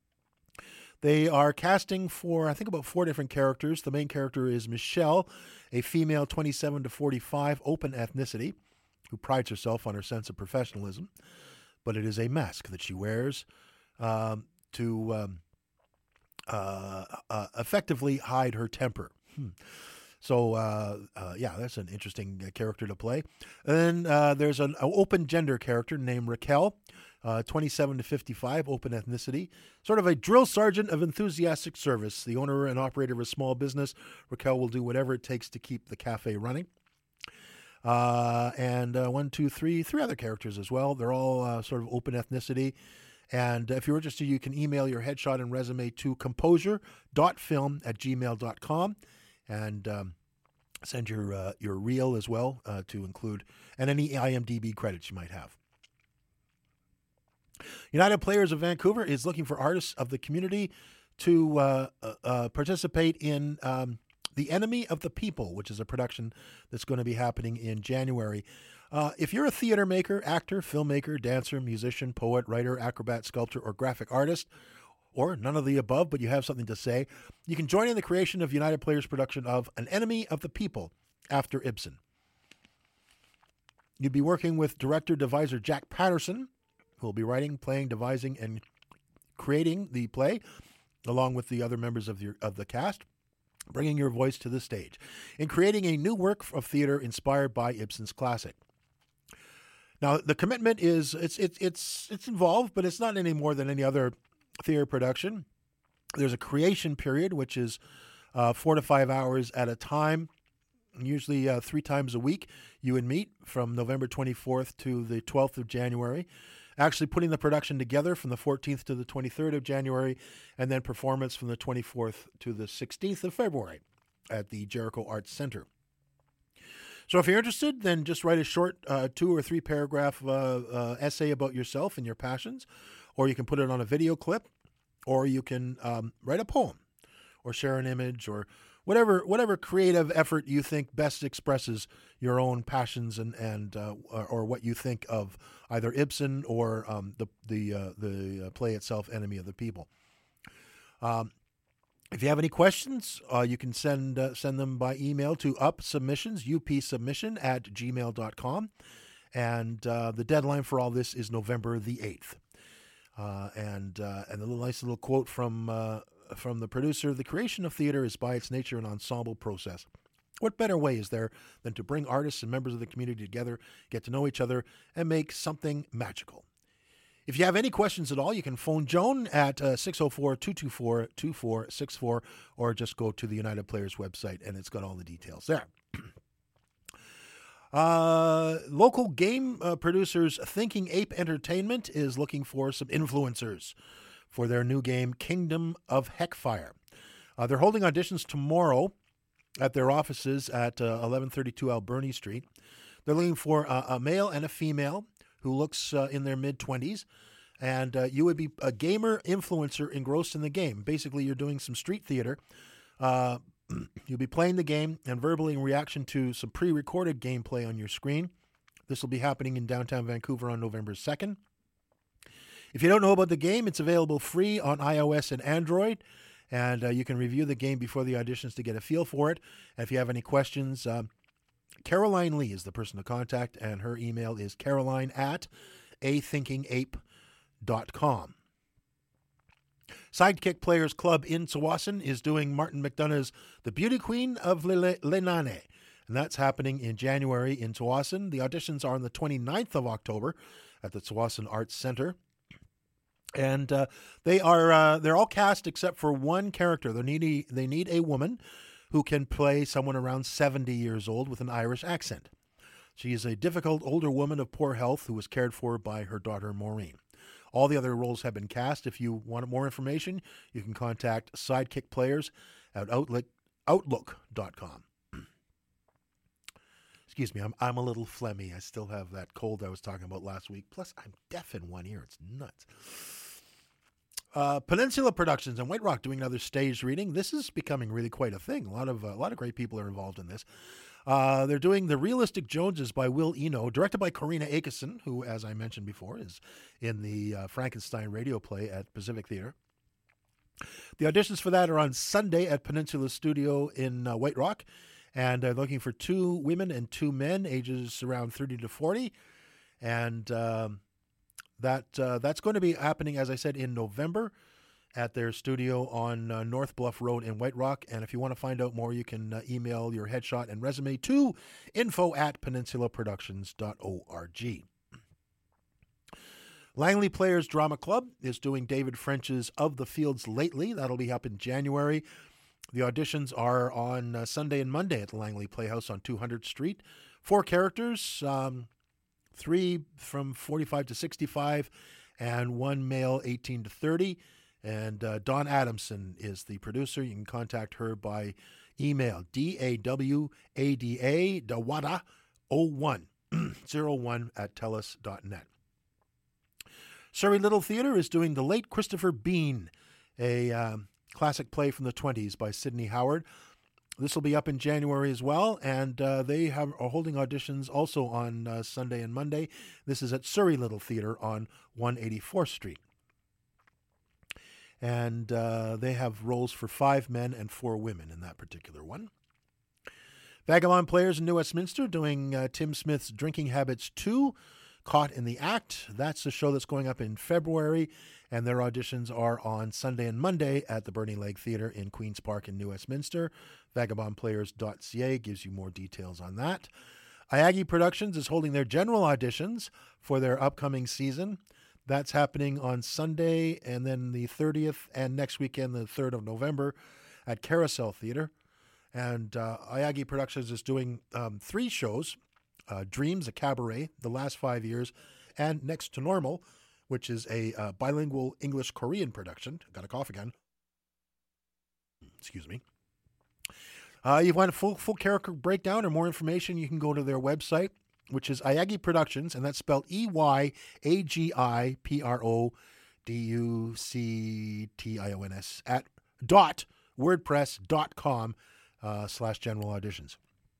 They are casting for, I think, about four different characters. The main character is Michelle, a female twenty-seven to forty-five, open ethnicity, who prides herself on her sense of professionalism. But it is a mask that she wears um, to um, uh, uh, effectively hide her temper. Hmm. So, uh, uh, yeah, that's an interesting uh, character to play. And then uh, there's an, an open gender character named Raquel, uh, twenty-seven to fifty-five, open ethnicity. Sort of a drill sergeant of enthusiastic service. The owner and operator of a small business, Raquel will do whatever it takes to keep the cafe running. Uh, and uh, one, two, three, three other characters as well. They're all uh, sort of open ethnicity. And if you're interested, you can email your headshot and resume to composure dot film at gmail dot com. And um, send your uh, your reel as well uh, to include, and any I M D B credits you might have. United Players of Vancouver is looking for artists of the community to uh, uh, participate in um, The Enemy of the People, which is a production that's going to be happening in January. Uh, if you're a theater maker, actor, filmmaker, dancer, musician, poet, writer, acrobat, sculptor, or graphic artist, or none of the above, but you have something to say, you can join in the creation of United Players' production of An Enemy of the People after Ibsen. You'd be working with director-deviser Jack Patterson, who will be writing, playing, devising, and creating the play, along with the other members of the, of the cast, bringing your voice to the stage, in creating a new work of theater inspired by Ibsen's classic. Now, the commitment is, it's, it's, it's, it's involved, but it's not any more than any other theater production. There's a creation period, which is uh, four to five hours at a time, usually uh, three times a week. You would meet from November twenty-fourth to the twelfth of January, actually putting the production together from the fourteenth to the twenty-third of January, and then performance from the twenty-fourth to the sixteenth of February at the Jericho Arts Center. So if you're interested, then just write a short uh, two or three paragraph uh, uh, essay about yourself and your passions, or you can put it on a video clip, or you can um, write a poem, or share an image, or whatever whatever creative effort you think best expresses your own passions and and uh, or what you think of either Ibsen or um, the the uh, the play itself, Enemy of the People. Um, if you have any questions, uh, you can send uh, send them by email to upsubmissions, upsubmission at gmail dot com. And uh, the deadline for all this is November the eighth. Uh, and uh, and a little nice little quote from uh, from the producer: "The creation of theater is by its nature an ensemble process. What better way is there than to bring artists and members of the community together, get to know each other, and make something magical?" If you have any questions at all, you can phone Joan at uh, six oh four, two two four, two four six four, or just go to the United Players website, and it's got all the details there. Uh, local game uh, producers Thinking Ape Entertainment is looking for some influencers for their new game, Kingdom of Heckfire. Uh, they're holding auditions tomorrow at their offices at uh, eleven thirty-two Alberni Street. They're looking for a, a male and a female who looks uh, in their mid-twenties, and uh, you would be a gamer influencer engrossed in the game. Basically, you're doing some street theater. Uh, You'll be playing the game and verbally in reaction to some pre-recorded gameplay on your screen. This will be happening in downtown Vancouver on November second. If you don't know about the game, it's available free on iOS and Android, and uh, you can review the game before the auditions to get a feel for it. And if you have any questions, uh, Caroline Lee is the person to contact, and her email is caroline at a thinking ape dot com. Sidekick Players Club in Tsawwassen is doing Martin McDonagh's The Beauty Queen of Lenane, and that's happening in January in Tsawwassen. The auditions are on the twenty-ninth of October at the Tsawwassen Arts Center. And uh, they are uh, they're all cast except for one character. They need a, they need a woman who can play someone around seventy years old with an Irish accent. She is a difficult older woman of poor health who was cared for by her daughter Maureen. All the other roles have been cast. If you want more information, you can contact Sidekick Players at outlook dot com. Excuse me, I'm I'm a little phlegmy. I still have that cold I was talking about last week. Plus, I'm deaf in one ear. It's nuts. Uh, Peninsula Productions and White Rock doing another staged reading. This is becoming really quite a thing. A lot of uh, a lot of great people are involved in this. Uh, they're doing The Realistic Joneses by Will Eno, directed by Corina Akeson, who, as I mentioned before, is in the uh, Frankenstein radio play at Pacific Theatre. The auditions for that are on Sunday at Peninsula Studio in uh, White Rock, and they're looking for two women and two men, ages around thirty to forty, and um, that uh, that's going to be happening, as I said, in November at their studio on uh, North Bluff Road in White Rock. And if you want to find out more, you can uh, email your headshot and resume to info at peninsula productions dot org. Langley Players Drama Club is doing David French's Of the Fields Lately. That'll be up in January. The auditions are on uh, Sunday and Monday at the Langley Playhouse on two hundredth Street. Four characters, um, three from forty-five to sixty-five, and one male eighteen to thirty. And uh, Dawn Adamson is the producer. You can contact her by email, D A W A D A, Dawada oh one, oh one at telus dot net. Surrey Little Theatre is doing The Late Christopher Bean, a um, classic play from the twenties by Sidney Howard. This will be up in January as well, and uh, they have, are holding auditions also on uh, Sunday and Monday. This is at Surrey Little Theatre on one eighty-fourth Street. And uh, they have roles for five men and four women in that particular one. Vagabond Players in New Westminster doing uh, Tim Smith's Drinking Habits two, Caught in the Act. That's a show that's going up in February, and their auditions are on Sunday and Monday at the Burning Lake Theatre in Queen's Park in New Westminster. vagabond players dot c a gives you more details on that. Iaggi Productions is holding their general auditions for their upcoming season. That's happening on Sunday and then the thirtieth, and next weekend, the third of November, at Carousel Theatre. And uh, Iaggi Productions is doing um, three shows, uh, Dreams, a cabaret, the last five years, and Next to Normal, which is a uh, bilingual English-Korean production. Got a cough again. Excuse me. Uh, you want a full, full character breakdown or more information, you can go to their website, which is Iaggi Productions, and that's spelled E Y A G I P R O D U C T I O N S at dot wordpress dot com uh, slash general auditions.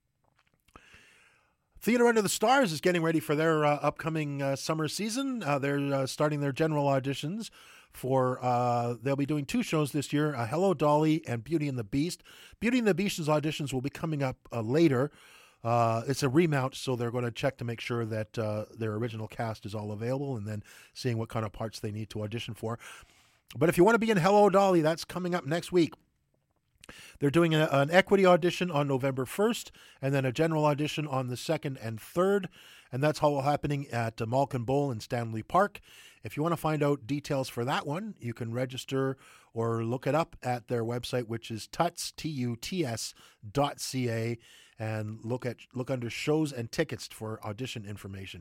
Theater Under the Stars is getting ready for their uh, upcoming uh, summer season. Uh, they're uh, starting their general auditions for, uh, they'll be doing two shows this year, uh, Hello Dolly and Beauty and the Beast. Beauty and the Beast's auditions will be coming up uh, later. Uh, it's a remount, so they're going to check to make sure that uh, their original cast is all available and then seeing what kind of parts they need to audition for. But if you want to be in Hello Dolly, that's coming up next week. They're doing a, an equity audition on November first and then a general audition on the second and third, and that's all happening at uh, Malkin Bowl in Stanley Park. If you want to find out details for that one, you can register or look it up at their website, which is tuts, T U T S dot C A, and look at look under shows and tickets for audition information.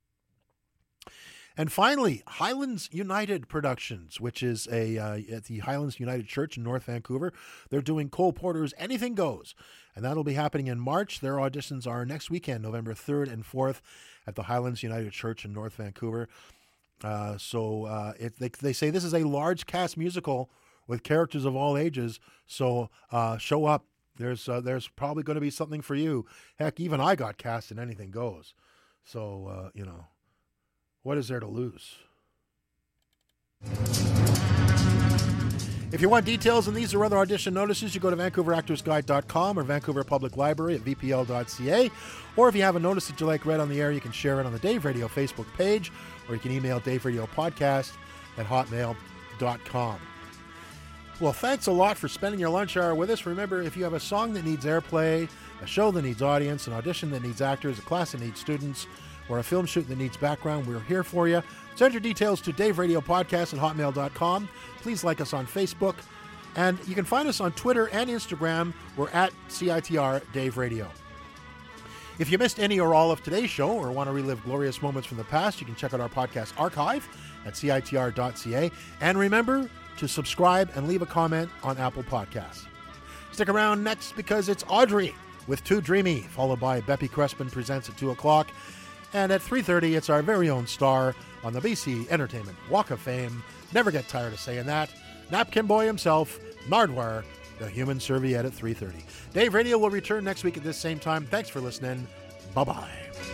And finally, Highlands United Productions, which is a uh, at the Highlands United Church in North Vancouver. They're doing Cole Porter's Anything Goes, and that'll be happening in March. Their auditions are next weekend, November third and fourth, at the Highlands United Church in North Vancouver. Uh, so uh, it, they, they say this is a large cast musical with characters of all ages, so uh, show up. There's uh, there's probably going to be something for you. Heck, even I got cast in Anything Goes. So, uh, you know, what is there to lose? If you want details on these or other audition notices, you go to vancouver actors guide dot com or Vancouver Public Library at v p l dot c a. Or if you have a notice that you like read on the air, you can share it on the Dave Radio Facebook page, or you can email Dave Radio Podcast at hotmail dot com. Well, thanks a lot for spending your lunch hour with us. Remember, if you have a song that needs airplay, a show that needs audience, an audition that needs actors, a class that needs students, or a film shoot that needs background, we're here for you. Send your details to Dave Radio Podcast at hotmail dot com. Please like us on Facebook. And you can find us on Twitter and Instagram. We're at C I T R Dave Radio. If you missed any or all of today's show or want to relive glorious moments from the past, you can check out our podcast archive at c i t r dot c a. And remember to subscribe and leave a comment on Apple Podcasts. Stick around next because it's Audrey with Too Dreamy, followed by Beppy Crespin Presents at two o'clock. And at three thirty, it's our very own star on the B C Entertainment Walk of Fame. Never get tired of saying that. Napkin Boy himself, Nardwuar, the human serviette at three thirty. Dave Radio will return next week at this same time. Thanks for listening. Bye-bye.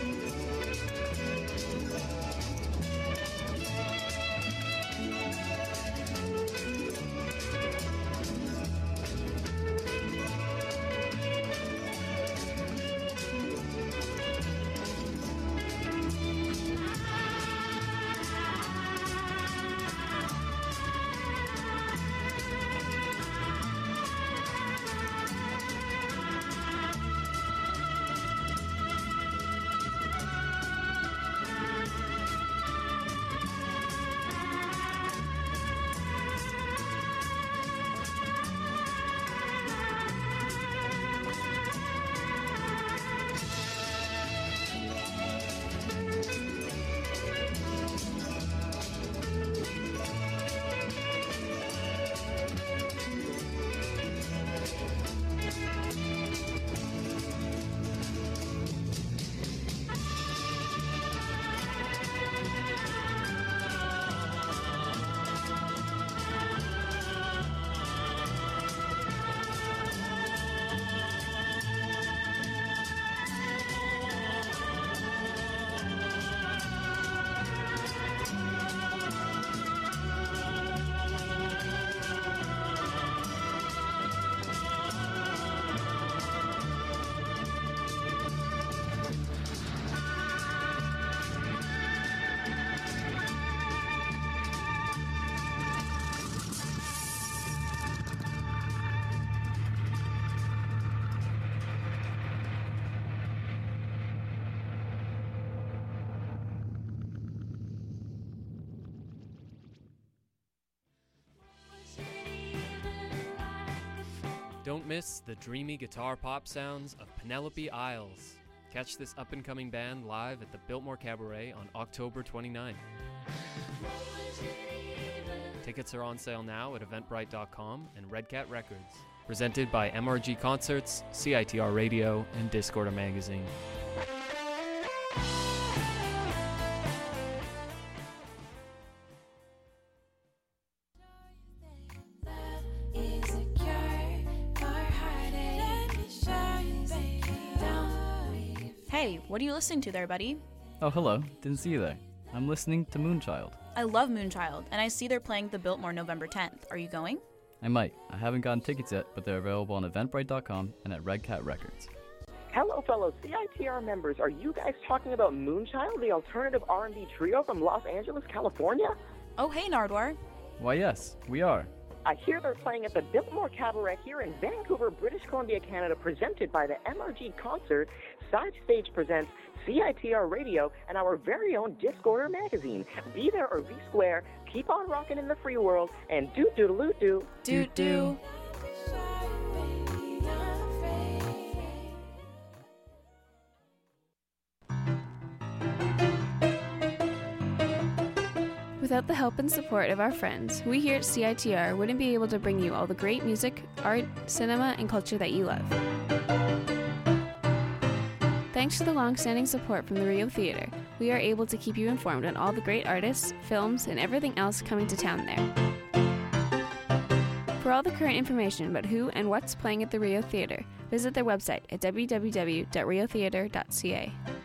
Don't miss the dreamy guitar pop sounds of Penelope Isles. Catch this up-and-coming band live at the Biltmore Cabaret on October twenty-ninth. Tickets are on sale now at eventbrite dot com and Red Cat Records. Presented by M R G Concerts, C I T R Radio, and Discorder Magazine. Hey, what are you listening to there, buddy? Oh, hello. Didn't see you there. I'm listening to Moonchild. I love Moonchild, and I see they're playing the Biltmore November tenth. Are you going? I might. I haven't gotten tickets yet, but they're available on eventbrite dot com and at Red Cat Records. Hello, fellow C I T R members. Are you guys talking about Moonchild, the alternative R and B trio from Los Angeles, California? Oh, hey, Nardwuar. Why, yes, we are. I hear they're playing at the Biltmore Cabaret here in Vancouver, British Columbia, Canada, presented by the M R G Concert. Side Stage presents C I T R Radio and our very own Discorder Magazine. Be there or be square. Keep on rocking in the free world, and do-do-do-do. Do-do. Without the help and support of our friends, we here at C I T R wouldn't be able to bring you all the great music, art, cinema, and culture that you love. Thanks to the long-standing support from the Rio Theater, we are able to keep you informed on all the great artists, films, and everything else coming to town there. For all the current information about who and what's playing at the Rio Theater, visit their website at w w w dot rio theater dot c a.